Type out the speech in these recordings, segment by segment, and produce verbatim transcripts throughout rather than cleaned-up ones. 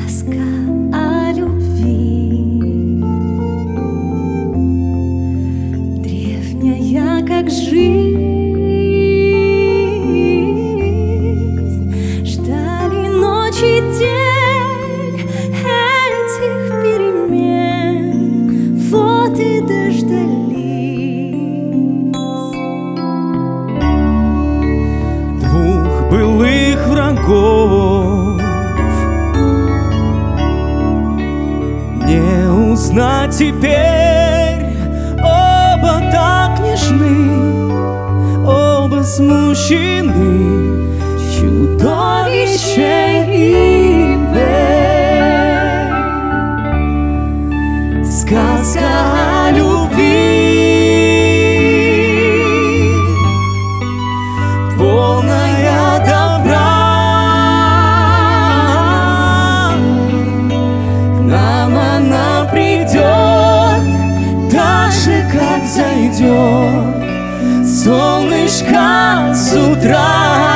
Сказка о любви, древняя как жизнь. Ждали ночь и день этих перемен, вот и дождались. Двух былых врагов не узнать теперь, оба так нежны, оба смущены чудовищей и пей. Сказка о любви, полная добра. К нам она придет, так же, как зайдет солнышко с утра.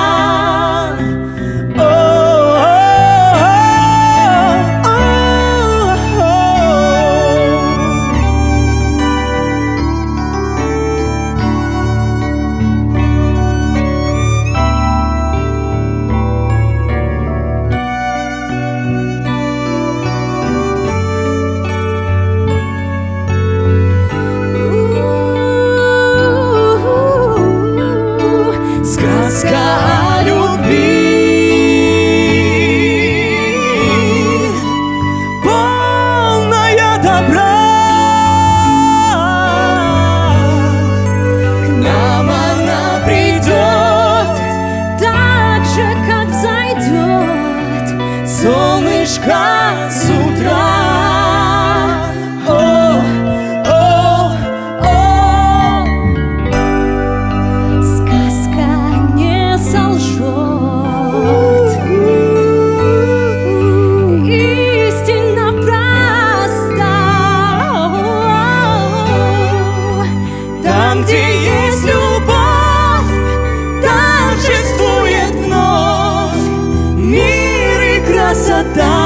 Сказка о любви, полная добра. К нам она придет, Так же, как взойдет солнышко с утра. О, о, о. сказка не солжет, истинно проста. Там, где есть любовь, торжествует вновь мир и красота.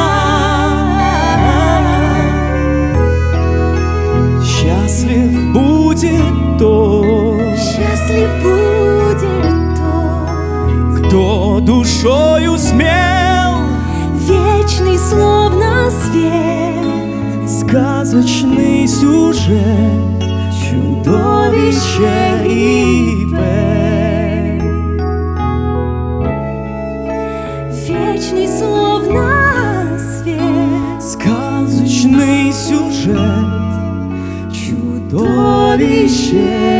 Счастлив будет тот, Счастлив будет тот, кто душою смел, вечный словно свет, сказочный сюжет, чудовище и пей. вечный словно свет, Сказочный сюжет, чудовище